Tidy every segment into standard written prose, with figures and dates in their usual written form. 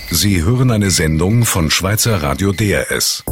Sie hören eine Sendung von Schweizer Radio DRS.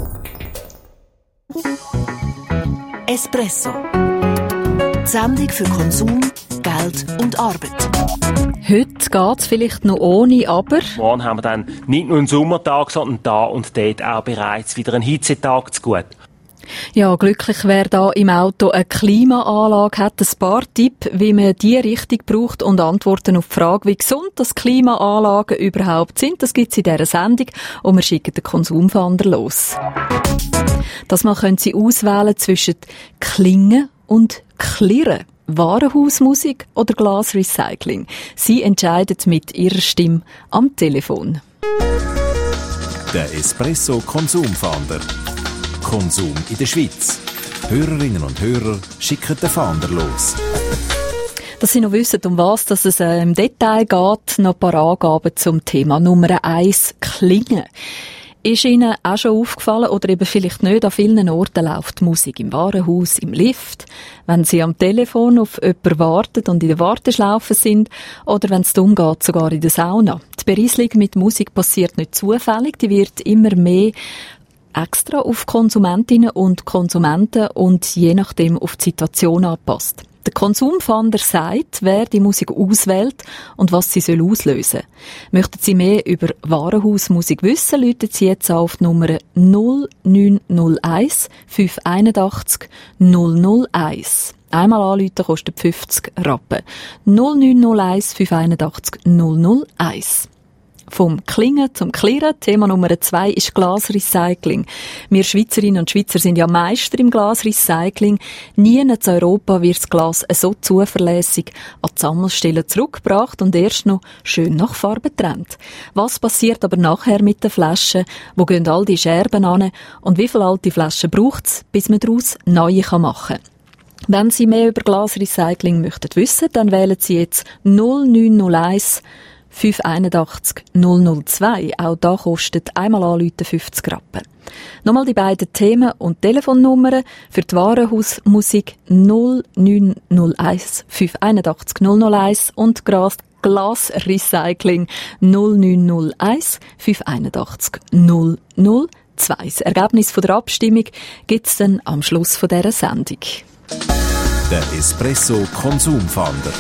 Espresso. Die Sendung für Konsum, Geld und Arbeit. Heute geht es vielleicht noch ohne, aber... Morgen haben wir dann nicht nur einen Sommertag, sondern da und dort auch bereits wieder einen Hitzetag zu gut. Ja, glücklich, wer da im Auto eine Klimaanlage hat. Ein paar Tipps, wie man die richtig braucht und Antworten auf die Frage, wie gesund das Klimaanlagen überhaupt sind. Das gibt es in dieser Sendung und wir schicken den Konsumfahnder los. Das Mal können Sie auswählen zwischen Klingen und Klirren. Warenhausmusik oder Glasrecycling. Sie entscheiden mit Ihrer Stimme am Telefon. Der Espresso Konsumfahnder. Konsum in der Schweiz. Hörerinnen und Hörer schicken den Fahnder los. Dass Sie noch wissen, um was dass es im Detail geht, noch ein paar Angaben zum Thema Nummer 1, Klingen. Ist Ihnen auch schon aufgefallen, oder eben vielleicht nicht, an vielen Orten läuft Musik im Warenhaus, im Lift, wenn Sie am Telefon auf jemanden warten und in der Warteschlaufe sind, oder wenn es darum geht, sogar in der Sauna. Die Berieselung mit Musik passiert nicht zufällig, die wird immer mehr extra auf Konsumentinnen und Konsumenten und je nachdem auf die Situation angepasst. Der Konsumfahnder sagt, wer die Musik auswählt und was sie auslösen soll. Möchten Sie mehr über Warenhausmusik wissen, rufen Sie jetzt auf die Nummer 0901 581 001. Einmal anrufen kostet 50 Rappen. 0901 581 001. Vom Klingen zum Klirren. Thema Nummer 2 ist Glasrecycling. Wir Schweizerinnen und Schweizer sind ja Meister im Glasrecycling. Nie in Europa wird das Glas so zuverlässig an die Sammelstellen zurückgebracht und erst noch schön nach Farbe getrennt. Was passiert aber nachher mit den Flaschen? Wo gehen all die Scherben an? Und wie viele alte Flaschen braucht es, bis man daraus neue machen kann? Wenn Sie mehr über Glasrecycling möchten wissen, dann wählen Sie jetzt 0901 581 002. Auch da kostet einmal anrufen 50 Rappen. Nochmal die beiden Themen und Telefonnummern für die Warenhausmusik 0901 581 001 und Glasrecycling 0901 581 002. Das Ergebnis der Abstimmung gibt es dann am Schluss dieser Sendung. Der Espresso Konsumfahnder.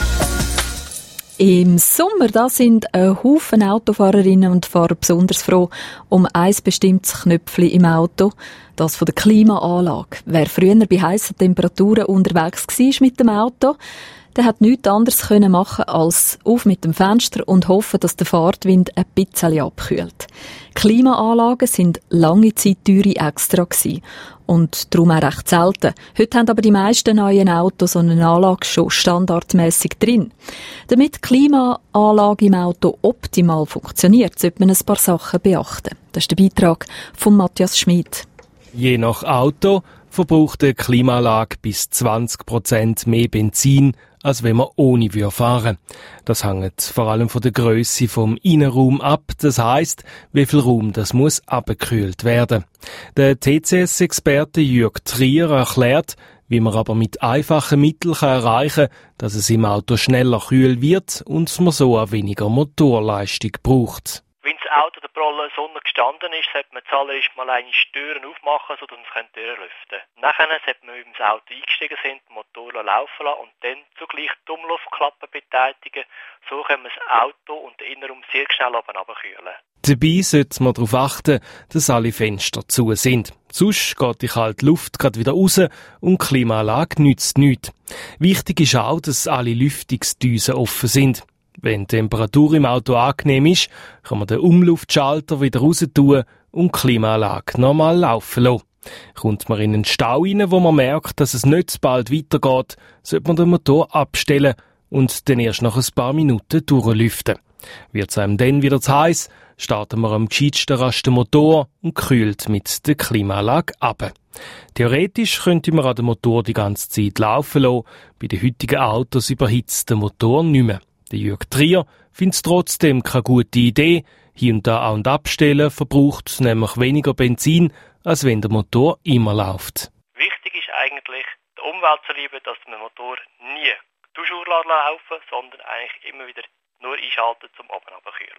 Im Sommer, da sind ein Haufen Autofahrerinnen und Fahrer besonders froh um ein bestimmtes Knöpfchen im Auto, das von der Klimaanlage. Wer früher bei heissen Temperaturen unterwegs war mit dem Auto, der hat nichts anderes machen als auf mit dem Fenster und hoffen, dass der Fahrtwind ein bisschen abkühlt. Klimaanlagen sind lange Zeit teure extra gewesen. Und darum auch recht selten. Heute haben aber die meisten neuen Autos so eine Anlage schon standardmäßig drin. Damit die Klimaanlage im Auto optimal funktioniert, sollte man ein paar Sachen beachten. Das ist der Beitrag von Matthias Schmid. Je nach Auto verbraucht eine Klimaanlage bis 20% mehr Benzin, als wenn man ohne fahren würde. Das hängt vor allem von der Grösse vom Innenraum ab. Das heisst, wie viel Raum das muss abgekühlt werden. Der TCS-Experte Jürg Trier erklärt, wie man aber mit einfachen Mitteln erreichen kann, dass es im Auto schneller kühl wird und man so auch weniger Motorleistung braucht. Wenn das Auto der prallen Sonne gestanden ist, sollte man zuallererst mal eine Türen aufmachen, sodass man die Türen lüften kann. Nachher sollte man, wenn wir ins Auto eingestiegen sind, den Motor laufen lassen und dann zugleich die Umluftklappe betätigen. So können wir das Auto und den Innenraum sehr schnell runterkühlen. Dabei sollte man darauf achten, dass alle Fenster zu sind. Sonst geht die kalte Luft gerade wieder raus und die Klimaanlage nützt nichts. Wichtig ist auch, dass alle Lüftungsdüsen offen sind. Wenn die Temperatur im Auto angenehm ist, kann man den Umluftschalter wieder raus tun und die Klimaanlage normal laufen lassen. Kommt man in einen Stau rein, wo man merkt, dass es nicht so bald weitergeht, sollte man den Motor abstellen und dann erst nach ein paar Minuten durchlüften. Wird es einem dann wieder zu heiß, starten wir am gescheitsten rasch den Motor und kühlt mit der Klimaanlage ab. Theoretisch könnte man an den Motor die ganze Zeit laufen lassen, bei den heutigen Autos überhitzt der Motor nicht mehr. Der Jürg Trier findet es trotzdem keine gute Idee. Hier und da an- und abstellen verbraucht es nämlich weniger Benzin, als wenn der Motor immer läuft. Wichtig ist eigentlich, der Umwelt zu lieben, dass man den Motor nie laufen, sondern eigentlich immer wieder nur einschalten zum Oben runterkühlen.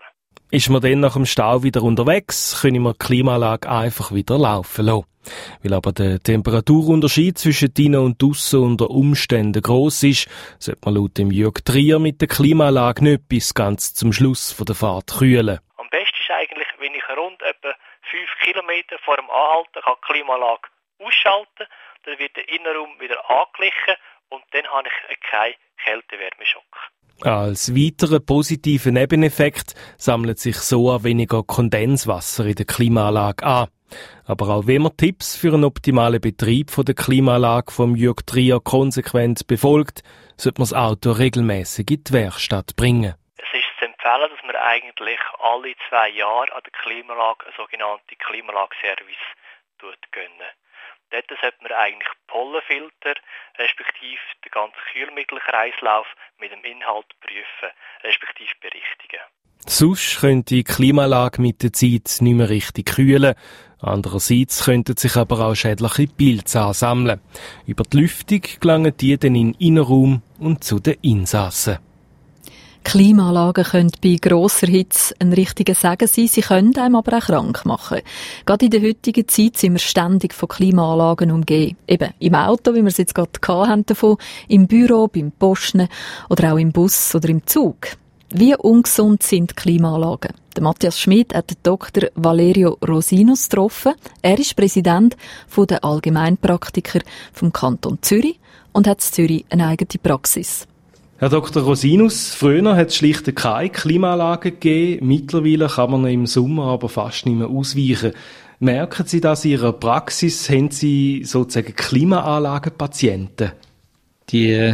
Ist man dann nach dem Stau wieder unterwegs, können wir die Klimaanlage einfach wieder laufen lassen. Weil aber der Temperaturunterschied zwischen drinnen und draussen unter Umständen gross ist, sollte man laut dem Jürg Trier mit der Klimaanlage nicht bis ganz zum Schluss der Fahrt kühlen. Am besten ist eigentlich, wenn ich rund etwa 5 Kilometer vor dem Anhalten die Klimaanlage ausschalten kann, dann wird der Innenraum wieder angeglichen und dann habe ich keinen Kälte-Wärmeschock. Als weiterer positiver Nebeneffekt sammelt sich so auch weniger Kondenswasser in der Klimaanlage an. Aber auch wenn man Tipps für einen optimalen Betrieb der Klimaanlage vom Jürg Trier konsequent befolgt, sollte man das Auto regelmäßig in die Werkstatt bringen. Es ist zu empfehlen, dass man eigentlich alle 2 Jahre an der Klimaanlage einen sogenannten Klimaanlageservice gönnen. Dort sollte man eigentlich Pollenfilter, respektive den ganzen Kühlmittelkreislauf mit dem Inhalt prüfen, respektive berichtigen. Sonst könnte die Klimaanlage mit der Zeit nicht mehr richtig kühlen. Andererseits könnten sich aber auch schädliche Pilze ansammeln. Über die Lüftung gelangen die dann in den Innenraum und zu den Insassen. Klimaanlagen können bei grosser Hitze ein richtiger Segen sein, sie können einem aber auch krank machen. Gerade in der heutigen Zeit sind wir ständig von Klimaanlagen umgeben. Eben im Auto, wie wir es jetzt gerade hatten davon, im Büro, beim Posten oder auch im Bus oder im Zug. Wie ungesund sind Klimaanlagen? Der Matthias Schmid hat den Dr. Valerio Rosinus getroffen. Er ist Präsident der Allgemeinpraktiker vom Kanton Zürich und hat in Zürich eine eigene Praxis. Herr Dr. Rosinus, früher hat es schlicht keine Klimaanlagen gegeben. Mittlerweile kann man im Sommer aber fast nicht mehr ausweichen. Merken Sie das in Ihrer Praxis? Haben Sie sozusagen Klimaanlagenpatienten? Die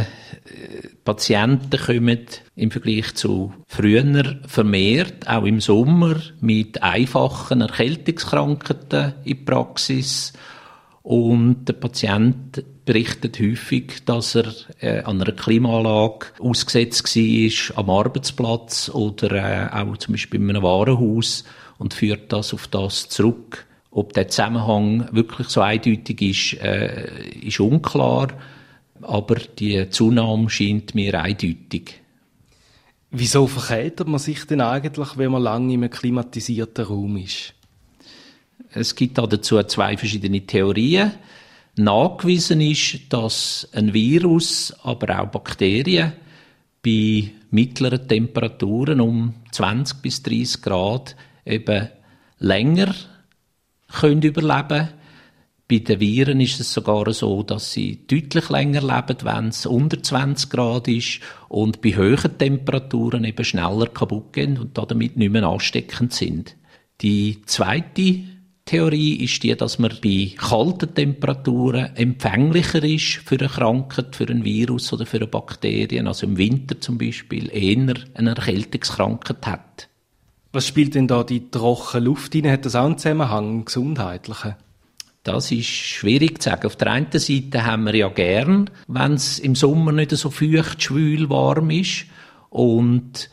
Patienten kommen im Vergleich zu früher vermehrt, auch im Sommer, mit einfachen Erkältungskrankheiten in die Praxis. Und der Patient berichtet häufig, dass er an einer Klimaanlage ausgesetzt war am Arbeitsplatz oder auch zum Beispiel in einem Warenhaus und führt das auf das zurück. Ob der Zusammenhang wirklich so eindeutig ist unklar, aber die Zunahme scheint mir eindeutig. Wieso verkältet man sich denn eigentlich, wenn man lange in einem klimatisierten Raum ist? Es gibt dazu 2 verschiedene Theorien. Nachgewiesen ist, dass ein Virus, aber auch Bakterien bei mittleren Temperaturen um 20 bis 30 Grad eben länger können überleben. Bei den Viren ist es sogar so, dass sie deutlich länger leben, wenn es unter 20 Grad ist und bei hohen Temperaturen eben schneller kaputt gehen und damit nicht mehr ansteckend sind. Die zweite Theorie ist die, dass man bei kalten Temperaturen empfänglicher ist für eine Krankheit, für ein Virus oder für eine Bakterien, also im Winter zum Beispiel eher eine Erkältungskrankheit hat. Was spielt denn da die trockene Luft rein? Hat das auch einen Zusammenhang, einen gesundheitlichen? Das ist schwierig zu sagen. Auf der einen Seite haben wir ja gern, wenn es im Sommer nicht so feucht, schwül, warm ist und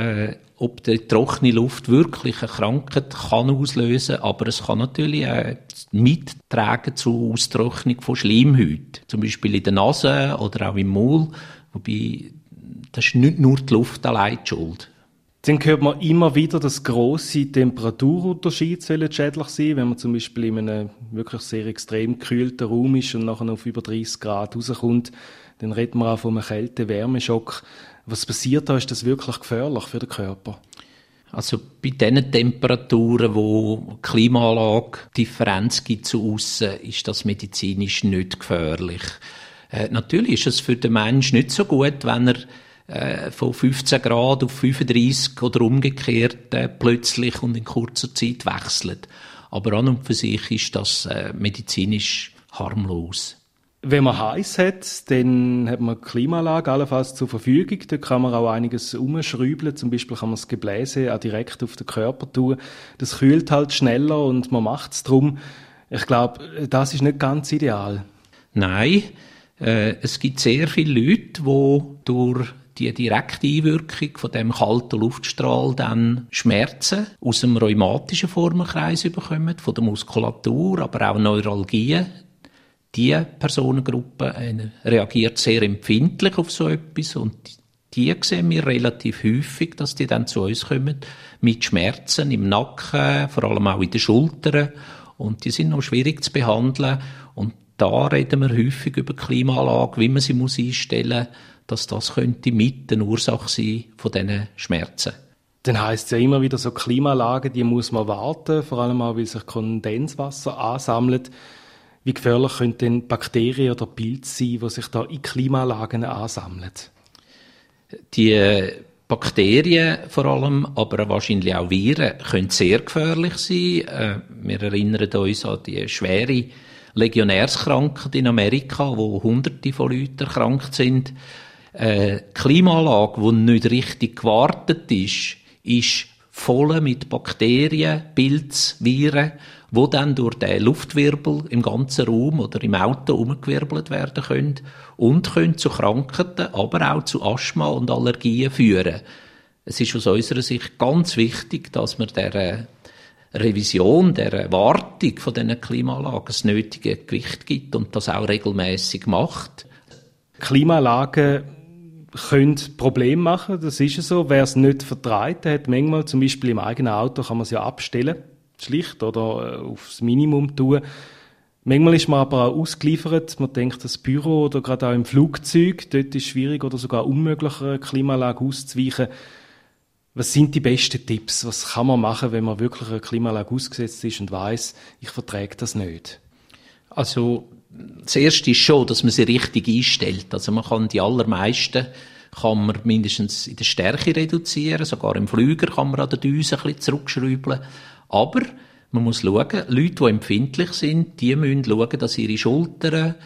ob die trockene Luft wirklich eine Krankheit kann auslösen, aber es kann natürlich mittragen zur Austrocknung von Schleimhäuten, zum Beispiel in der Nase oder auch im Maul, wobei das ist nicht nur die Luft allein die Schuld. Dann hört man immer wieder, dass grosse Temperaturunterschiede schädlich sein, wenn man zum Beispiel in einem wirklich sehr extrem gekühlten Raum ist und nachher auf über 30 Grad rauskommt, dann redet man auch von einem Kälte-Wärmeschock. Was passiert da? Ist das wirklich gefährlich für den Körper? Also bei diesen Temperaturen, wo Klimaanlage Differenz gibt zu aussen, ist das medizinisch nicht gefährlich. Natürlich ist es für den Menschen nicht so gut, wenn er von 15 Grad auf 35 oder umgekehrt plötzlich und in kurzer Zeit wechselt. Aber an und für sich ist das medizinisch harmlos. Wenn man heiß hat, dann hat man die Klimaanlage allenfalls zur Verfügung. Da kann man auch einiges umschrauben. Zum Beispiel kann man das Gebläse auch direkt auf den Körper tun. Das kühlt halt schneller und man macht es drum. Ich glaube, das ist nicht ganz ideal. Nein, es gibt sehr viele Leute, die durch die direkte Einwirkung von dem kalten Luftstrahl dann Schmerzen aus dem rheumatischen Formenkreis bekommen, von der Muskulatur, aber auch Neuralgien. Diese Personengruppe reagiert sehr empfindlich auf so etwas und die sehen wir relativ häufig, dass die dann zu uns kommen mit Schmerzen im Nacken, vor allem auch in den Schultern. Und die sind noch schwierig zu behandeln. Und da reden wir häufig über Klimaanlage, wie man sie einstellen muss, dass das könnte mit der Ursache sein von diesen Schmerzen. Dann heisst es ja immer wieder, so Klimaanlagen, die muss man warten, vor allem auch, weil sich Kondenswasser ansammelt. Wie gefährlich können denn Bakterien oder Pilze sein, die sich da in Klimaanlagen ansammeln? Die Bakterien vor allem, aber wahrscheinlich auch Viren, können sehr gefährlich sein. Wir erinnern uns an die schwere Legionärskrankheit in Amerika, wo Hunderte von Leuten erkrankt sind. Klimaanlage, die nicht richtig gewartet ist voll mit Bakterien, Pilzen, Viren, die dann durch den Luftwirbel im ganzen Raum oder im Auto umgewirbelt werden können und können zu Krankheiten, aber auch zu Asthma und Allergien führen. Es ist aus unserer Sicht ganz wichtig, dass man der Revision, der Wartung von diesen Klimaanlagen das nötige Gewicht gibt und das auch regelmäßig macht. Klimaanlagen können Probleme machen, das ist so. Wer es nicht vertreibt, hat manchmal, zum Beispiel im eigenen Auto, kann man es ja abstellen, schlicht, oder aufs Minimum tun. Manchmal ist man aber auch ausgeliefert. Man denkt, das Büro oder gerade auch im Flugzeug, dort ist es schwierig oder sogar unmöglich, eine Klimaanlage auszuweichen. Was sind die besten Tipps? Was kann man machen, wenn man wirklich eine Klimaanlage ausgesetzt ist und weiss, ich verträge das nicht? Also, das Erste ist schon, dass man sie richtig einstellt. Also man kann die allermeisten mindestens in der Stärke reduzieren. Sogar im Flüger kann man an der Düse ein bisschen zurückschrauben. Aber man muss schauen, Leute, die empfindlich sind, die müssen schauen, dass ihre Schultern,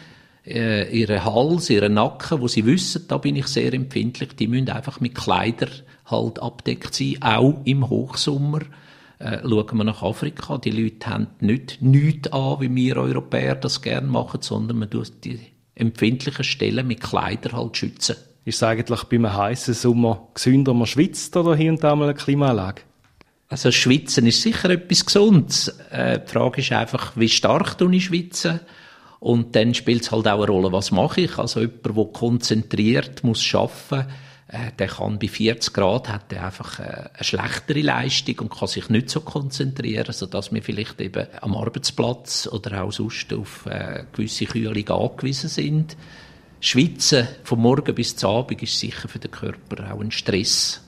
ihren Hals, ihren Nacken, wo sie wissen, da bin ich sehr empfindlich, die müssen einfach mit Kleidern halt abdeckt sein, auch im Hochsommer. Schauen wir nach Afrika, die Leute haben nichts an, wie wir Europäer das gerne machen, sondern man tut die empfindlichen Stellen mit Kleidern halt schützen. Ist es eigentlich bei einem heissen Sommer gesünder, man schwitzt oder hier und da mal eine Klimaanlage? Also Schwitzen ist sicher etwas Gesundes. Die Frage ist einfach, wie stark ich schwitze. Und dann spielt es halt auch eine Rolle, was mache ich. Also jemand, der konzentriert muss arbeiten, der kann bei 40 Grad, hat der einfach eine schlechtere Leistung und kann sich nicht so konzentrieren, sodass wir vielleicht eben am Arbeitsplatz oder auch sonst auf gewisse Kühlung angewiesen sind. Schwitzen von morgen bis zum Abend ist sicher für den Körper auch ein Stress.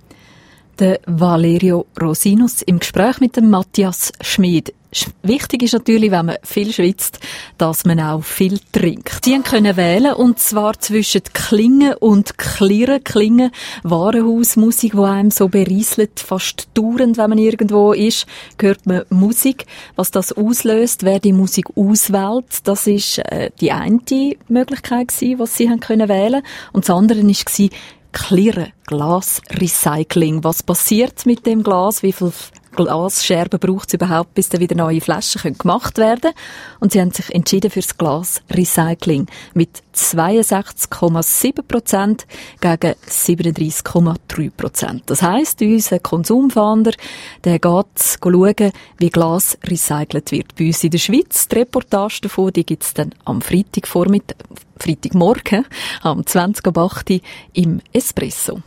Der Valerio Rosinus im Gespräch mit dem Matthias Schmid. Wichtig ist natürlich, wenn man viel schwitzt, dass man auch viel trinkt. Sie können wählen, und zwar zwischen Klingen und Klirren. Klingen, Warenhausmusik, die einem so berieselt, fast dauernd, wenn man irgendwo ist, hört man Musik. Was das auslöst, wer die Musik auswählt, das ist die eine Möglichkeit gewesen, was sie haben können wählen. Und das andere war Klirren, Glasrecycling. Was passiert mit dem Glas? Wie viel Glasscherben braucht es überhaupt, bis dann wieder neue Flaschen gemacht werden können? Und sie haben sich entschieden für das Glasrecycling mit 62,7% gegen 37,3%. Das heisst, unser Konsumfahnder, der geht schauen, wie Glas recycelt wird. Bei uns in der Schweiz, die Reportage davon, die gibt es dann am Freitagmorgen, am 20.08 im Espresso.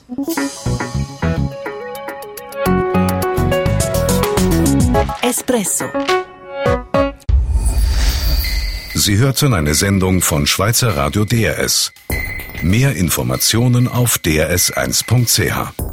Espresso. Sie hörten eine Sendung von Schweizer Radio DRS. Mehr Informationen auf drs1.ch.